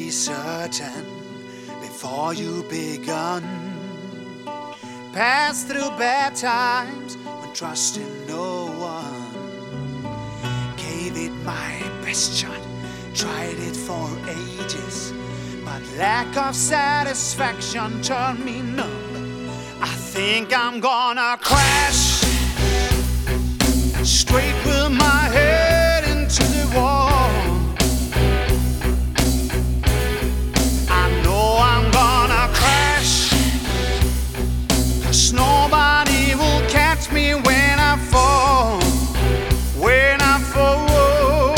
be certain before you begun. Pass through bad times when trusting no one. Gave it my best shot, tried it for ages, but lack of satisfaction turned me numb. I think I'm gonna crash straight with my head into the wall. I know I'm gonna crash, 'cause nobody will catch me when I fall. When I fall.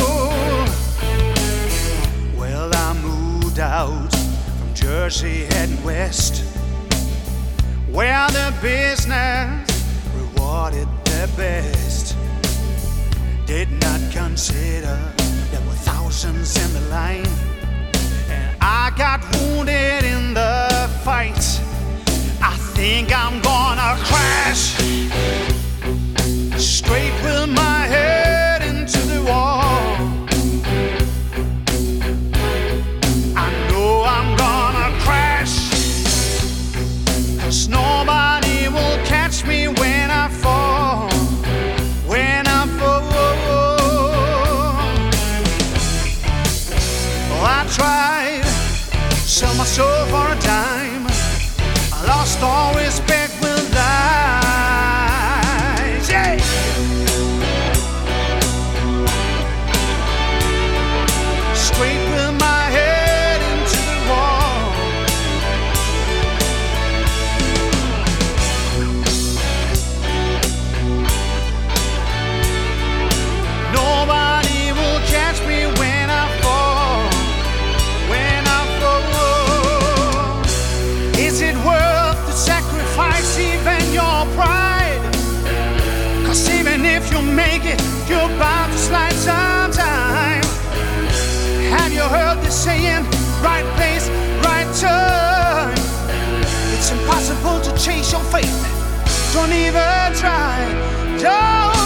Well, I moved out from Jersey heading west, where the business rewarded the best. Did not consider there were thousands in the line, and I got wounded in the fight. I think I'm gonna crash straight with my head into the wall. I know I'm gonna crash, 'cause nobody will catch me when I fall. When I fall. Oh, I tried, sell my soul for a dime. I lost all respect with lies. Yeah. Straight with my head into the wall. Nobody will catch me when I fall. When I fall. Is it worth the sacrifice, even your pride? 'Cause even if you make it, you're bound to slide sometime. Have you heard the saying, right place, right turn? It's impossible to chase your fate. Don't even try. Don't